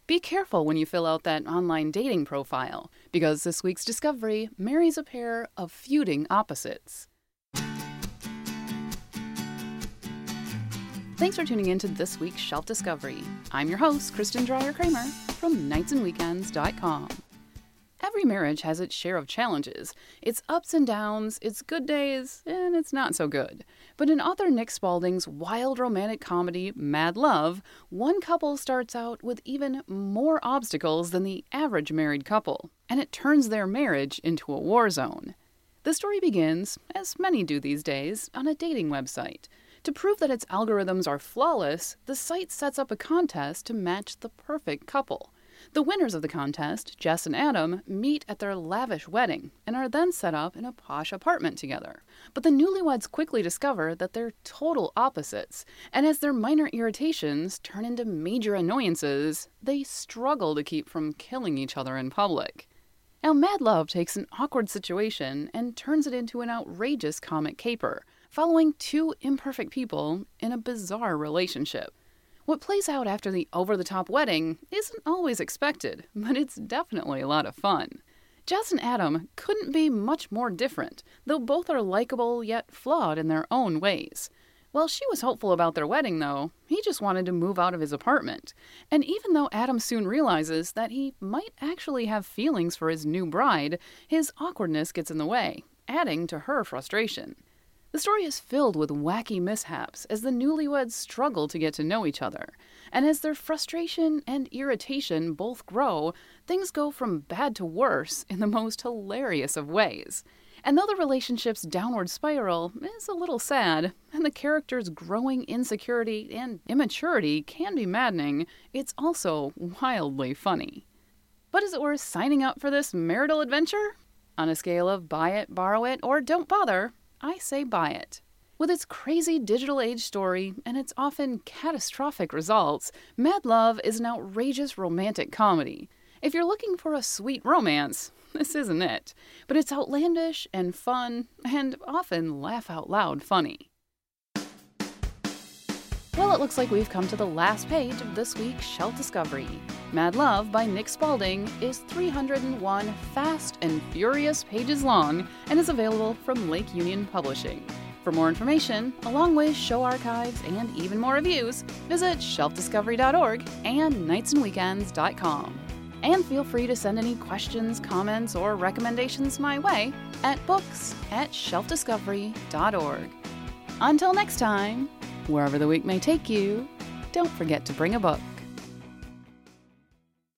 Be careful when you fill out that online dating profile, because this week's discovery marries a pair of feuding opposites. Thanks for tuning in to this week's Shelf Discovery. I'm your host, Kristen Dreyer-Kramer from nightsandweekends.com. Every marriage has its share of challenges, its ups and downs, its good days, and its not so good. But in author Nick Spalding's wild romantic comedy, Mad Love, one couple starts out with even more obstacles than the average married couple, and it turns their marriage into a war zone. The story begins, as many do these days, on a dating website. To prove that its algorithms are flawless, the site sets up a contest to match the perfect couple. The winners of the contest, Jess and Adam, meet at their lavish wedding and are then set up in a posh apartment together. But the newlyweds quickly discover that they're total opposites, and as their minor irritations turn into major annoyances, they struggle to keep from killing each other in public. Now, Mad Love takes an awkward situation and turns it into an outrageous comic caper, following two imperfect people in a bizarre relationship. What plays out after the over-the-top wedding isn't always expected, but it's definitely a lot of fun. Jess and Adam couldn't be much more different, though both are likable yet flawed in their own ways. While she was hopeful about their wedding, though, he just wanted to move out of his apartment. And even though Adam soon realizes that he might actually have feelings for his new bride, his awkwardness gets in the way, adding to her frustration. The story is filled with wacky mishaps as the newlyweds struggle to get to know each other. And as their frustration and irritation both grow, things go from bad to worse in the most hilarious of ways. And though the relationship's downward spiral is a little sad, and the characters' growing insecurity and immaturity can be maddening, it's also wildly funny. But is it worth signing up for this marital adventure? On a scale of buy it, borrow it, or don't bother, I say buy it. With its crazy digital age story and its often catastrophic results, Mad Love is an outrageous romantic comedy. If you're looking for a sweet romance, this isn't it. But it's outlandish and fun, and often laugh-out-loud funny. Well, it looks like we've come to the last page of this week's Shelf Discovery. Mad Love by Nick Spalding is 301 fast and furious pages long and is available from Lake Union Publishing. For more information, along with show archives and even more reviews, visit shelfdiscovery.org and nightsandweekends.com. And feel free to send any questions, comments, or recommendations my way at books@shelfdiscovery.org. Until next time, wherever the week may take you, don't forget to bring a book.